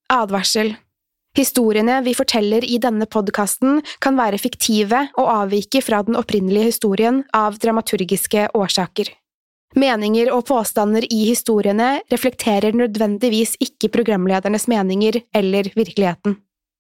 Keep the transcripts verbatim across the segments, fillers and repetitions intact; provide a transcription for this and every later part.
Advarsel. Historiene vi forteller i denne podcasten kan være fiktive og avvike fra den opprinnelige historien av dramaturgiske årsaker. Meninger og påstander i historiene reflekterer nødvendigvis ikke programledernes meninger eller virkeligheten.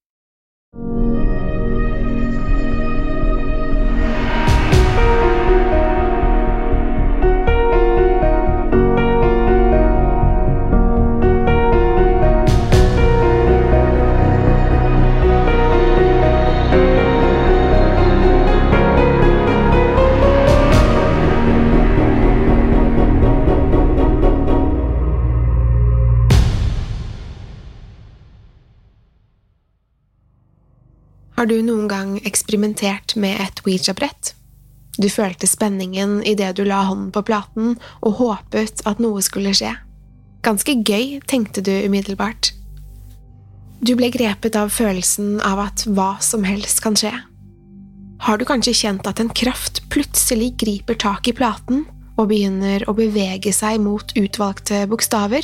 Har du noen gang eksperimentert med et Ouija-brett? Du følte spenningen i det du la hånden på platen og håpet at noe skulle skje. Ganske gøy, tenkte du umiddelbart. Du ble grepet av følelsen av at hva som helst kan skje. Har du kanskje kjent at en kraft plutselig griper tak i platen og begynner å bevege seg mot utvalgte bokstaver?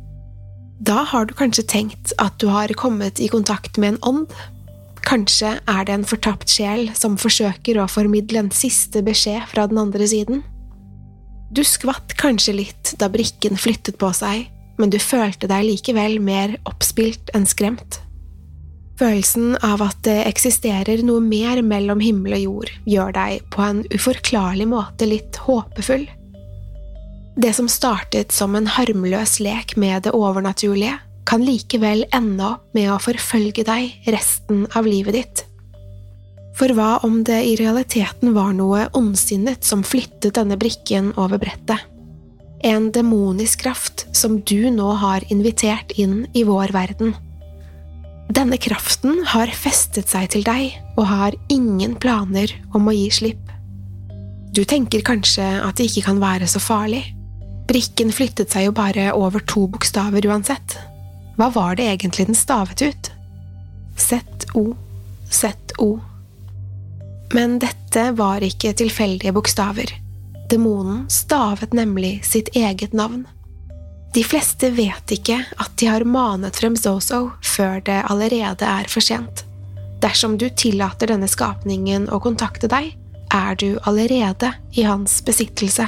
Da har du kanskje tenkt at du har kommet i kontakt med en ånd. Kanskje er det en fortapt sjel som forsøker å formidle en siste beskjed fra den andre siden. Du skvatt kanskje litt da brikken flyttet på seg, men du følte deg likevel mer oppspilt enn skremt. Følelsen av at det eksisterer noe mer mellom himmel og jord gjør deg på en uforklarlig måte litt håpefull. Det som startet som en harmløs lek med det overnaturlige, kan likevel ende opp med å forfølge deg resten av livet ditt. For hva om det i realiteten var noe ondsinnet som flyttet denne brikken over brettet? En demonisk kraft som du nå har invitert inn i vår verden. Denne kraften har festet seg til deg og har ingen planer om å gi slipp. Du tenker kanskje at det ikke kan være så farlig. Brikken flyttet seg jo bare over to bokstaver uansett. Hva var det egentlig den stavet ut? Z-O, Z-O. Men dette var ikke tilfeldige bokstaver. Demonen stavet nemlig sitt eget navn. De fleste vet ikke at de har manet frem Zozo før det allerede er for sent. Dersom du tillater denne skapningen å kontakte deg, er du allerede i hans besittelse.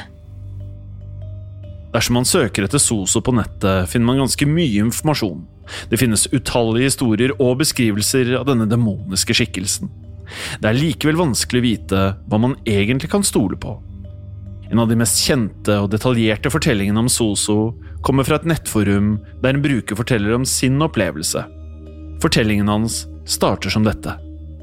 Dersom man søker etter Zozo på nettet, finner man ganske mye informasjon. Det finnes utallige historier og beskrivelser av denne demoniske skikkelsen. Det er likevel vanskelig å vite hva man egentlig kan stole på. En av de mest kjente og detaljerte fortellingene om Zozo kommer fra et nettforum der en bruker forteller om sin opplevelse. Fortellingen hans starter som dette.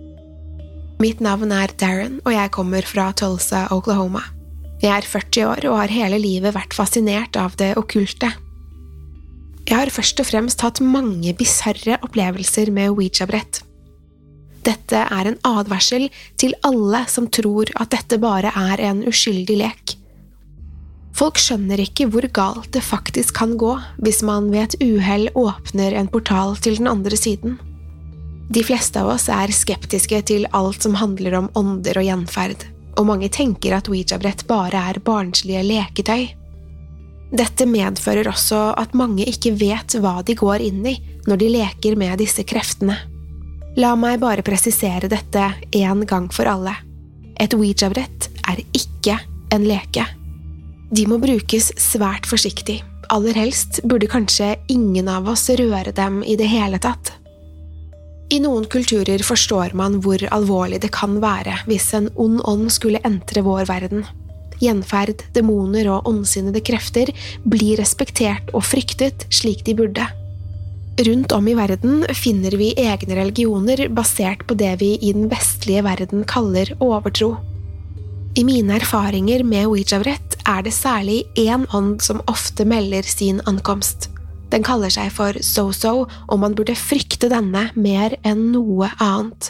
Mitt navn er Darren, og jeg kommer fra Tulsa, Oklahoma. Jeg er førti år og har hele livet vært fascinert av det okkulte. Jeg har først og fremst hatt mange bizarre opplevelser med Ouija-brett. Dette er en advarsel til alle som tror at dette bare er en uskyldig lek. Folk skjønner ikke hvor galt det faktisk kan gå hvis man ved et uhell åpner en portal til den andre siden. De fleste av oss er skeptiske til alt som handler om ånder og gjenferd. Og mange tenker at Ouija-brett bare er barnslige leketøy. Dette medfører også at mange ikke vet hva de går inn i når de leker med disse kreftene. La meg bare presisere dette en gang for alle. Et Ouija-brett er ikke en leke. De må brukes svært forsiktig. Aller helst burde kanskje ingen av oss røre dem i det hele tatt. I noen kulturer forstår man hvor alvorlig det kan være hvis en ond ånd skulle entre vår verden. Gjenferd, demoner og ondsinnede krefter blir respektert og fryktet slik de burde. Rundt om i verden finner vi egne religioner basert på det vi i den vestlige verden kaller overtro. I mine erfaringer med Ouija-brett er det særlig én ånd som ofte melder sin ankomst. Den kaller seg for Zozo, og man burde frykte denne mer enn noe annet.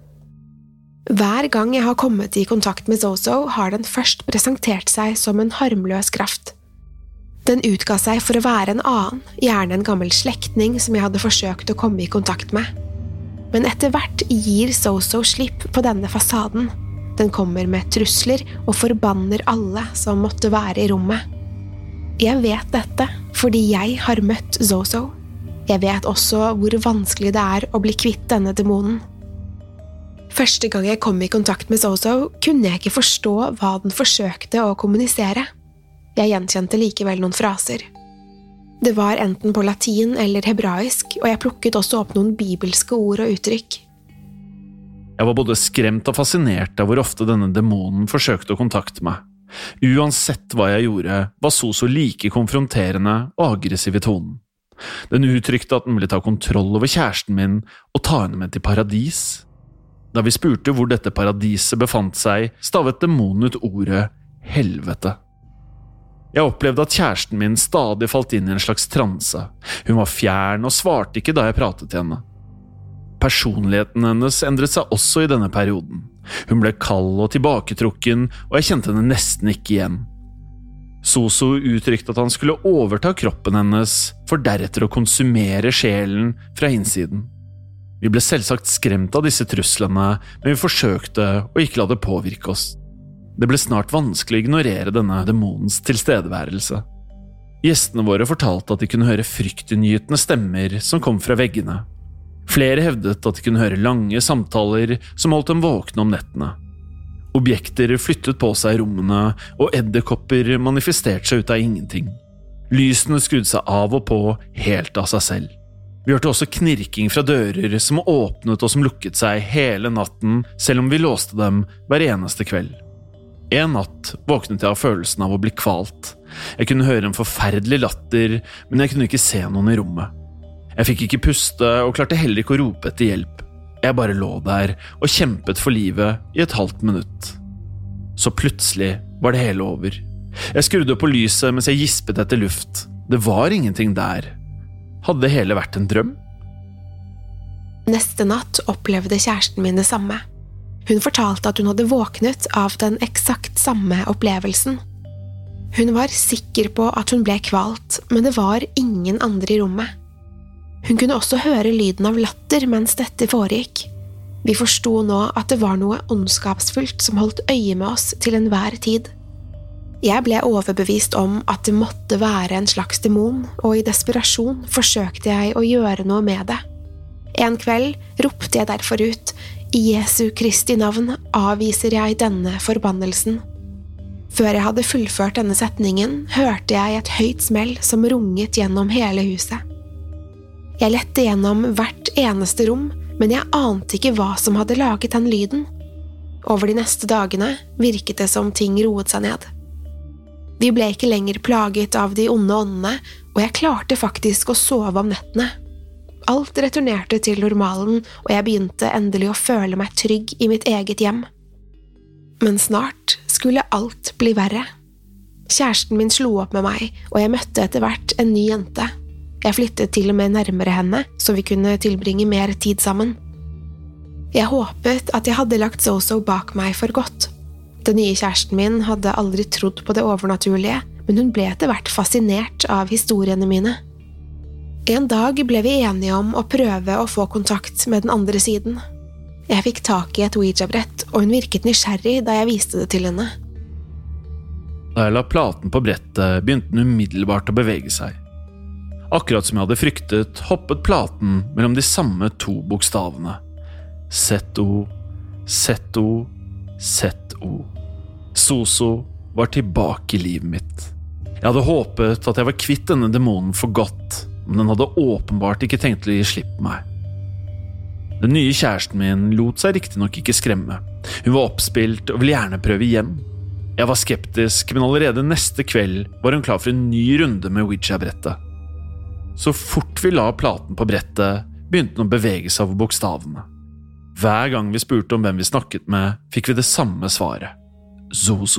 Hver gang jeg har kommet i kontakt med Zozo, har den først presentert seg som en harmløs kraft. Den utga seg for å være en annen, gjerne en gammel slektning som jeg hadde forsøkt å komme i kontakt med. Men etter hvert gir Zozo slipp på denne fasaden. Den kommer med trusler og forbanner alle som måtte være i rommet. Jeg vet dette fordi jeg har møtt Zozo. Jeg vet også hvor vanskelig det er å bli kvitt denne demonen. Første gang jeg kom i kontakt med Zozo, kunne jeg ikke forstå hva den forsøkte å kommunisere. Jeg gjenkjente likevel noen fraser. Det var enten på latin eller hebraisk, og jeg plukket også opp noen bibelske ord og uttrykk. Jeg var både skremt og fascinert av hvor ofte denne demonen forsøkte å kontakte meg. Uansett hva jeg gjorde, var Zozo like konfronterende og aggressiv i tonen. Den uttrykte at den ville ta kontroll over kjæresten min og ta henne med til paradis. Da vi spurte hvor dette paradiset befant seg, stavet demonen ut ordet helvete. Jeg opplevde at kjæresten min stadig falt inn i en slags transe. Hun var fjern og svarte ikke da jeg pratet til henne. Personligheten hennes endret seg også i denne perioden. Hun ble kald og tilbaketrukken, og jeg kjente henne nesten ikke igjen. Zozo uttrykte at han skulle overta kroppen hennes, for deretter å konsumere sjelen fra innsiden. Vi ble selvsagt skremt av disse truslene, men vi forsøkte å ikke la det påvirke oss. Det ble snart vanskelig å ignorere denne demonens tilstedeværelse. Gjestene våre fortalte at de kunne høre fryktinngytende stemmer som kom fra veggene. Flere hevdet at de kunne høre lange samtaler som holdt dem våkne om nettene. Objekter flyttet på seg i rommene, og edderkopper manifesterte seg ut av ingenting. Lysene skrudde seg av og på helt av seg selv. Vi hørte også knirking fra dører som åpnet og som lukket seg hele natten, selv om vi låste dem hver eneste kveld. En natt våknet jeg av følelsen av å bli kvalt. Jeg kunne høre en forferdelig latter, men jeg kunne ikke se noen i rommet. Jeg fikk ikke puste og klarte heller ikke å rope etter hjelp. Jeg bare lå der og kjempet for livet i et halvt minutt. Så plutselig var det hele over. Jeg skrudde på lyset mens jeg gispet etter luft. Det var ingenting der. Hadde det hele vært en drøm? Neste natt opplevde kjæresten min det samme. Hun fortalte at hun hadde våknet av den eksakt samme opplevelsen. Hun var sikker på at hun ble kvalt, men det var ingen andre i rommet. Hun kunne også høre lyden av latter mens dette foregikk. Vi forsto nå at det var noe ondskapsfullt som holdt øye med oss til enhver tid. Jeg ble overbevist om at det måtte være en slags demon, og i desperasjon forsøkte jeg å gjøre noe med det. En kveld ropte jeg derfor ut: «I Jesu Kristi navn avviser jeg denne forbannelsen». Før jeg hadde fullført denne setningen, hørte jeg et høyt smell som runget gjennom hele huset. Jeg lette gjennom hvert eneste rom, men jeg ante ikke hva som hadde laget den lyden. Over de neste dagene virket det som ting roet seg ned. Vi ble ikke lenger plaget av de onde åndene, og jeg klarte faktisk å sove om nettene. Alt returnerte til normalen, og jeg begynte endelig å føle meg trygg i mitt eget hjem. Men snart skulle alt bli verre. Kjæresten min slo opp med meg, og jeg møtte etter hvert en ny jente. Jeg flyttet til og med nærmere henne, så vi kunne tilbringe mer tid sammen. Jeg håpet at jeg hadde lagt Zozo bak meg for godt. Den nye kjæresten min hadde aldri trodd på det overnaturlige, men hun ble etter hvert fascinert av historiene mine. En dag ble vi enige om å prøve å få kontakt med den andre siden. Jeg fikk tak i et Ouija-brett, og hun virket nysgjerrig da jeg viste det til henne. Da jeg la platen på brettet, begynte den umiddelbart å bevege seg. Akkurat som jeg hadde fryktet, hoppet platen mellom de samme to bokstavene. Z-O, Z-O, Z-O. Zozo var tilbake i livet mitt. Jeg hadde håpet at jeg var kvitt denne demonen for godt, men den hadde åpenbart ikke tenkt til å gi slipp på meg. Den nye kjæresten min lot seg riktig nok ikke skremme. Hun var oppspilt og ville gjerne prøve igjen. Jeg var skeptisk, men allerede neste kveld var hun klar for en ny runde med Ouija-brettet. Så fort vi la platen på brettet, begynte den å bevege seg over bokstavene. Hver gang vi spurte om hvem vi snakket med, fikk vi det samme svaret. Zozo.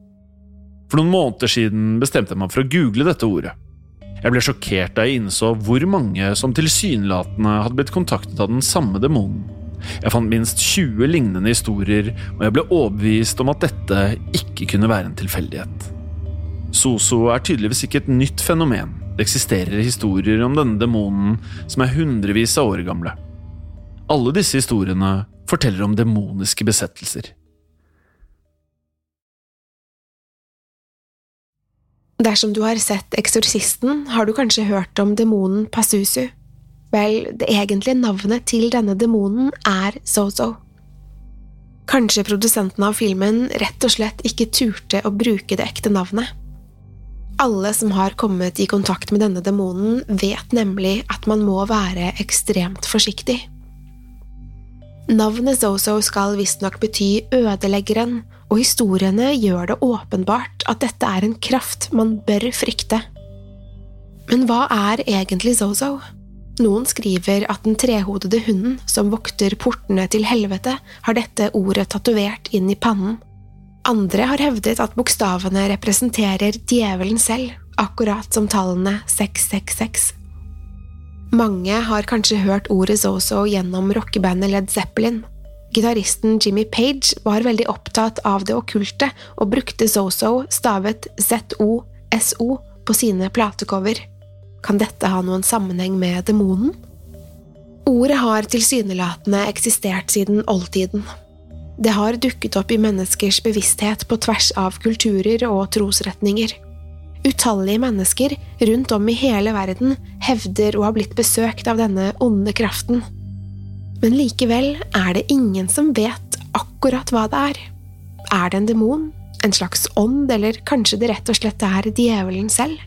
For noen måneder siden bestemte jeg meg for å google dette ordet. Jeg ble sjokkert da jeg innså hvor mange som tilsynelatende hadde blitt kontaktet av den samme demonen. Jeg fant minst tjue lignende historier, og jeg ble overbevist om at dette ikke kunne være en tilfeldighet. Zozo er tydeligvis ikke et nytt fenomen. Det eksisterer historier om denne demonen som er hundrevis av år gamle. Alle disse historiene forteller om demoniske besettelser. Dersom du har sett Eksorsisten, har du kanskje hørt om demonen Pazuzu. Vel, det egentlige navnet til denne demonen er Zozo. Kanskje produsenten av filmen rett og slett ikke turte å bruke det ekte navnet. Alle som har kommet i kontakt med denne demonen vet nemlig at man må være ekstremt forsiktig. Navnet Zozo skal visstnok bety ødeleggeren, og historiene gjør det åpenbart at dette er en kraft man bør frykte. Men hva er egentlig Zozo? Noen skriver at den trehodede hunden som vokter portene til helvete har dette ordet tatovert inn i pannen. Andre har hevdet at bokstavene representerer djevelen selv, akkurat som tallene seks seks seks. Mange har kanskje hørt ordet Zozo gjennom rockebandet Led Zeppelin. Gitaristen Jimmy Page var veldig opptatt av det okkulte og brukte Zozo stavet Z O S O på sine platecover. Kan dette ha noen sammenheng med demonen? Ordet har tilsynelatende eksistert siden oldtiden. Det har dukket opp i menneskers bevissthet på tvers av kulturer og trosretninger. Utallige mennesker rundt om i hele verden hevder å ha blitt besøkt av denne onde kraften. Men likevel er det ingen som vet akkurat hva det er. Er det en demon, en slags ånd, eller kanskje det rett og slett er djevelen selv?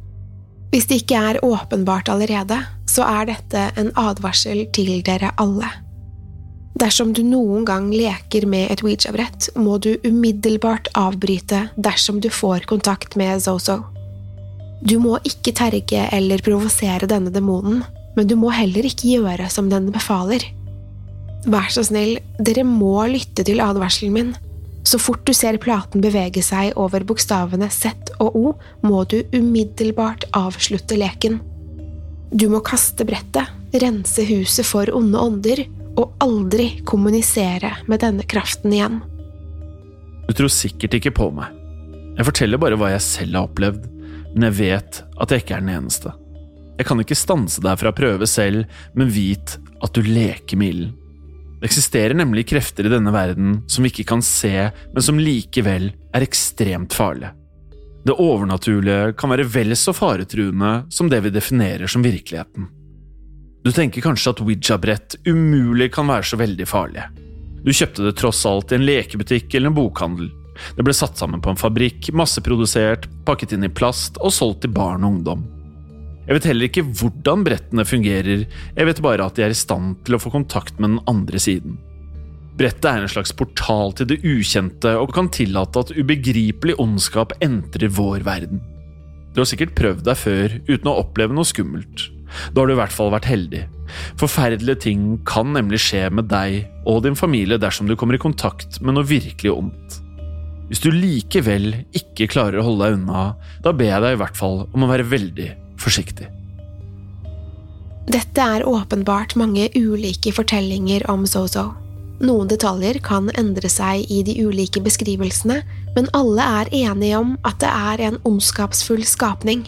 Hvis det ikke er åpenbart allerede, så er dette en advarsel til dere alle. Dersom du noen gang leker med et Ouija-brett, må du umiddelbart avbryte dersom du får kontakt med Zozo. Du må ikke terge eller provosere denne demonen, men du må heller ikke gjøre som den befaler. Vær så snill, dere må lytte til advarselen min. Så fort du ser platen bevege seg over bokstavene Z og O, må du umiddelbart avslutte leken. Du må kaste brettet, rense huset for onde ånder, og aldri kommunisere med denne kraften igjen. Du tror sikkert ikke på meg. Jeg forteller bare hva jeg selv har opplevd, men jeg vet at jeg ikke er den eneste. Jeg kan ikke stanse deg fra å prøve selv, men vit at du leker med ilden. Det eksisterer nemlig krefter i denne verden som vi ikke kan se, men som likevel er ekstremt farlige. Det overnaturlige kan være vel så faretruende som det vi definerer som virkeligheten. Du tenker kanskje at Ouija-brett umulig kan være så veldig farlig. Du kjøpte det tross alt i en lekebutikk eller en bokhandel. Det ble satt sammen på en fabrikk, masseprodusert, pakket inn i plast og solgt til barn og ungdom. Jeg vet heller ikke hvordan brettene fungerer, jeg vet bare at de er i stand til å få kontakt med den andre siden. Brettet er en slags portal til det ukjente og kan tillate at ubegripelig ondskap entrer vår verden. Du har sikkert prøvd deg før uten å oppleve noe skummelt. Da har du i hvert fall vært heldig. Forferdelige ting kan nemlig skje med deg og din familie dersom du kommer i kontakt med noe virkelig ondt. Hvis du likevel ikke klarer å holde deg unna, da ber jeg deg i hvert fall om å være veldig forsiktig. Dette er åpenbart mange ulike fortellinger om Zozo. Noen detaljer kan endre seg i de ulike beskrivelsene, men alle er enige om at det er en ondskapsfull skapning.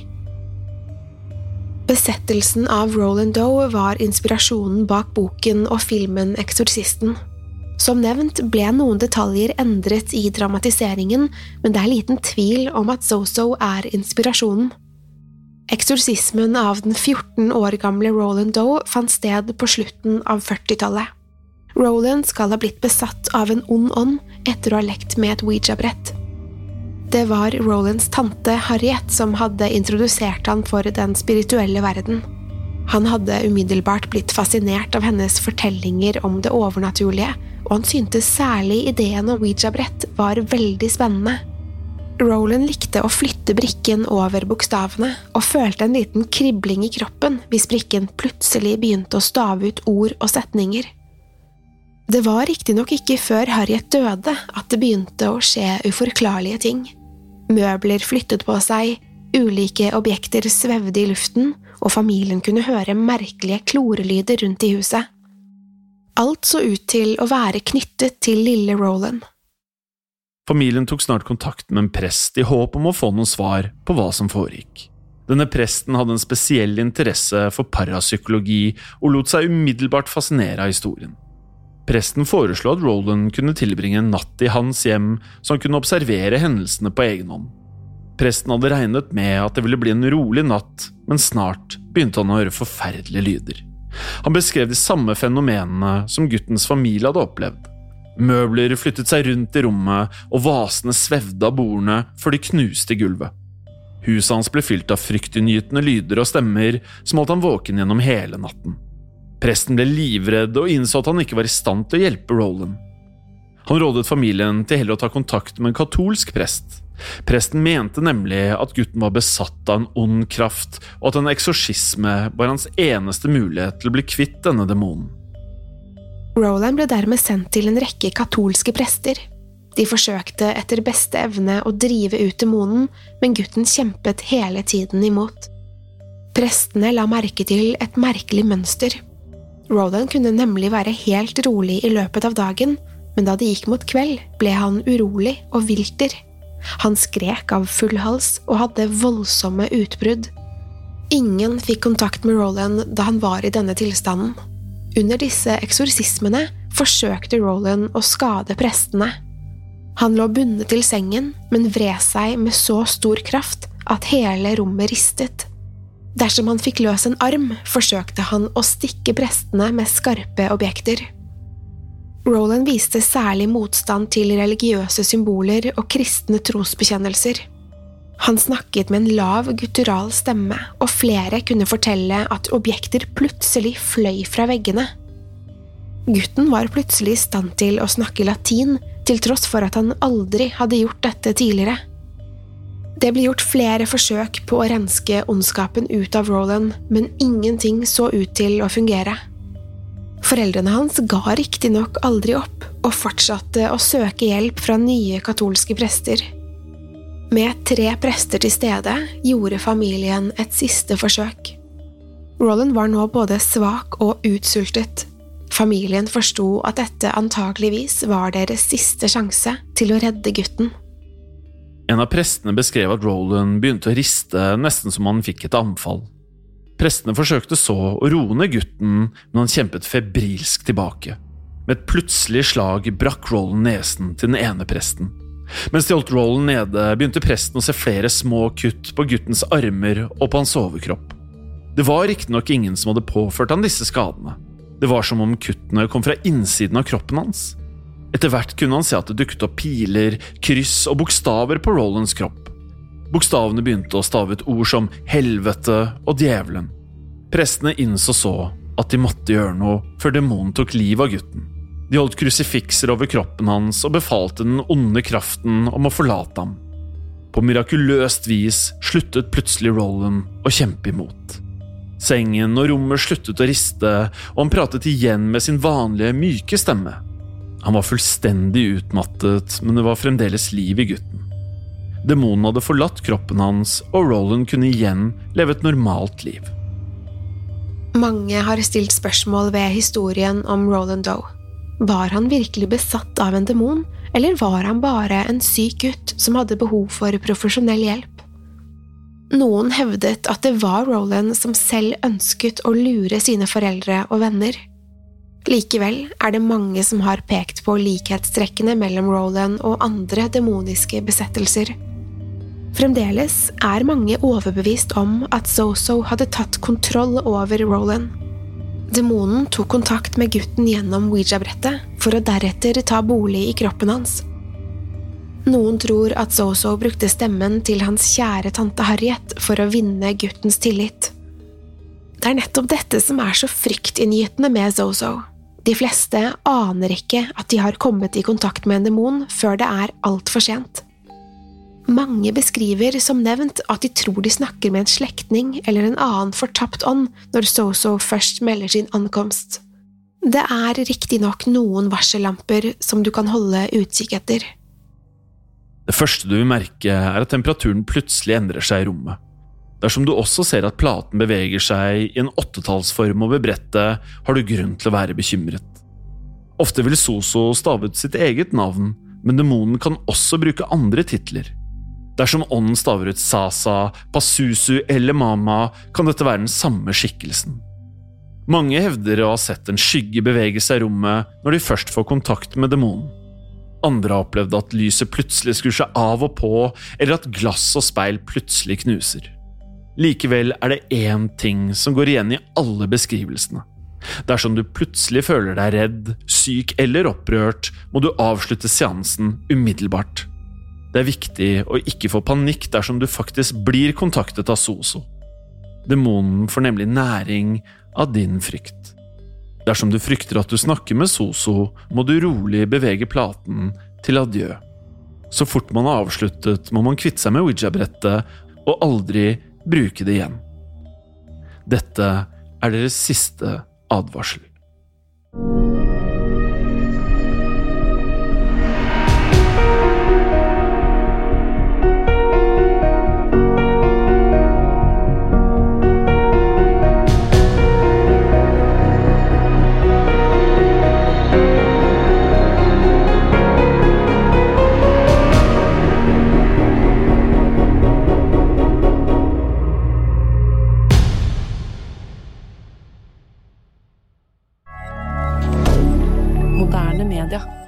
Besettelsen av Roland Doe var inspirasjonen bak boken og filmen Eksorsisten. Som nevnt ble noen detaljer endret i dramatiseringen, men det er liten tvil om at Zozo er inspirasjonen. Eksorsismen av den fjorten år gamle Roland Doe fant sted på slutten av førtitallet. Roland skal ha blitt besatt av en ond ånd etter å ha lekt med et Ouija-brett. Det var Rolands tante Harriet som hadde introdusert han for den spirituelle verden. Han hadde umiddelbart blitt fascinert av hennes fortellinger om det overnaturlige, og han syntes særlig ideen om Ouija-brett var veldig spennende. Roland likte å flytte brikken over bokstavene, og følte en liten kribling i kroppen hvis brikken plutselig begynte å stave ut ord og setninger. Det var riktignok ikke før Harriet døde at det begynte å skje uforklarlige ting. Møbler flyttet på seg, ulike objekter svevde i luften, og familien kunne høre merkelige klorelyder rundt i huset. Alt så ut til å være knyttet til lille Roland. Familien tok snart kontakt med en prest i håp om å få noen svar på hva som foregikk. Denne presten hadde en spesiell interesse for parapsykologi og lot seg umiddelbart fascinere av historien. Presten foreslo at Roland kunne tilbringe en natt i hans hjem, så han kunne observere hendelsene på egen hånd. Presten hadde regnet med at det ville bli en rolig natt, men snart begynte han å høre forferdelige lyder. Han beskrev de samme fenomenene som guttens familie hadde opplevd. Møbler flyttet seg rundt i rommet, og vasene svevde av bordene før de knuste i gulvet. Huset hans ble fylt av fryktinngytende lyder og stemmer som holdt han våken gjennom hele natten. Presten ble livredd og innså at han ikke var i stand til å hjelpe Roland. Han rådet familien til heller å ta kontakt med en katolsk prest. Presten mente nemlig at gutten var besatt av en ond kraft, og at en eksorsisme var hans eneste mulighet til å bli kvitt denne demonen. Roland ble dermed sendt til en rekke katolske prester. De forsøkte etter beste evne å drive ut demonen, men gutten kjempet hele tiden imot. Prestene la merke til et merkelig mønster. Roland kunne nemlig være helt rolig i løpet av dagen, men da det gikk mot kveld, ble han urolig og vilter. Han skrek av full hals og hadde voldsomme utbrudd. Ingen fikk kontakt med Roland da han var i denne tilstanden. Under disse eksorsismene forsøkte Roland å skade prestene. Han lå bundet til sengen, men vred seg med så stor kraft at hele rommet ristet. Dersom han fikk løs en arm, forsøkte han å stikke prestene med skarpe objekter. Roland viste særlig motstand til religiøse symboler og kristne trosbekjennelser. Han snakket med en lav guttural stemme, og flere kunne fortelle at objekter plutselig fløy fra veggene. Gutten var plutselig i stand til å snakke latin, til tross for at han aldri hadde gjort dette tidligere. Det ble gjort flere forsøk på å renske ondskapen ut av Roland, men ingenting så ut til å fungere. Foreldrene hans ga riktig nok aldri opp, og fortsatte å søke hjelp fra nye katolske prester. Med tre prester til stede gjorde familien et siste forsøk. Roland var nå både svak og utsultet. Familien forsto at dette antageligvis var deres siste sjanse til å redde gutten. En av prestene beskrev at Roland begynte å riste nesten som han fikk et anfall. Prestene forsøkte så å roe ned gutten, men han kjempet febrilsk tilbake. Med et plutselig slag brakk Roland nesen til den ene presten. Mens de holdt Roland nede, begynte presten å se flere små kutt på guttens armer og på hans overkropp. Det var riktignok ingen som hadde påført han disse skadene. Det var som om kuttene kom fra innsiden av kroppen hans. Etter hvert kunne han se at det dukket opp piler, kryss og bokstaver på Rolands kropp. Bokstavene begynte å stave ut ord som helvete og djevelen. Prestene innså så at de måtte gjøre noe før demonen tok liv av gutten. De holdt krusifikser over kroppen hans og befalte den onde kraften om å forlate ham. På mirakuløst vis sluttet plutselig Roland å kjempe imot. Sengen og rommet sluttet å riste, og han pratet igjen med sin vanlige, myke stemme. Han var fullstendig utmattet, men det var fremdeles liv i gutten. Demonen hadde forlatt kroppen hans, og Roland kunne igjen leve et normalt liv. Mange har stilt spørsmål ved historien om Roland Doe. Var han virkelig besatt av en demon, eller var han bare en syk gutt som hadde behov for profesjonell hjelp? Noen hevdet at det var Roland som selv ønsket å lure sine foreldre og venner. Likevel er det mange som har pekt på likhetstrekkene mellom Roland og andre demoniske besettelser. Fremdeles er mange overbevist om at Zozo hadde tatt kontroll over Roland. Demonen tok kontakt med gutten gjennom Ouija-brettet for å deretter ta bolig i kroppen hans. Noen tror at Zozo brukte stemmen til hans kjære tante Harriet for å vinne guttens tillit. Det er nettopp dette som er så fryktinngytende med Zozo. De fleste aner ikke at de har kommet i kontakt med en demon før det er alt for sent. Mange beskriver som nevnt at de tror de snakker med en slektning eller en annen fortapt ånd når Zozo først melder sin ankomst. Det er riktig nok noen varsellamper som du kan holde utkikk etter. Det første du vil merke er at temperaturen plutselig endrer seg i rommet. Dersom du også ser at platen beveger seg i en åttetallsform over brettet, har du grunn til å være bekymret. Ofte vil Zozo stave ut sitt eget navn, men demonen kan også bruke andre titler. Dersom ånden staver ut Sasa, Pazuzu eller Mama, kan dette være den samme skikkelsen. Mange hevder å ha sett en skygge bevege seg i rommet når de først får kontakt med demonen. Andre har opplevd at lyset plutselig skrur seg av og på, eller at glass og speil plutselig knuser. Likevel er det én ting som går igjen i alle beskrivelsene. Dersom du plutselig føler deg redd, syk eller opprørt, må du avslutte seansen umiddelbart. Det er viktig å ikke få panikk dersom du faktisk blir kontaktet av Zoso. Demonen får nemlig næring av din frykt. Dersom du frykter at du snakker med Zoso, må du rolig bevege platen til adjø. Så fort man har avsluttet, må man kvitte seg med Ouija-brettet og aldri bruke det igjen. Dette er deres siste advarsel. Moderne media.